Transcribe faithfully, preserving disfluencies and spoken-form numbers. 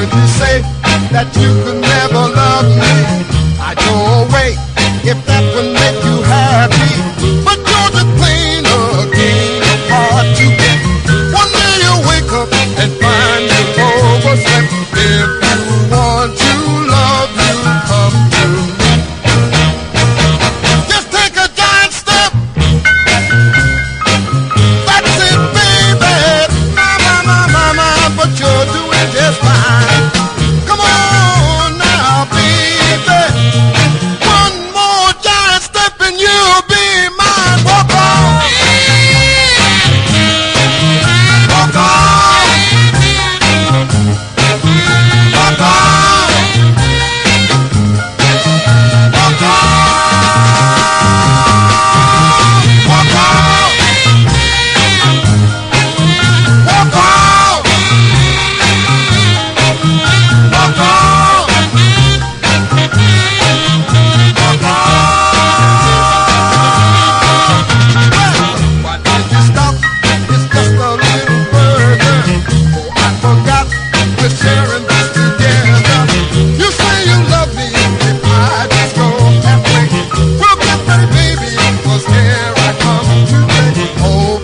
heard you say that you could never love me. I'd go away if that would make you happy. But you're the plain again, hard to get. One day you wake up and find you overslept. If you want to love, you come to me. Just take a giant step. That's it, baby. My, my, my, my, my, but you're doing just fine.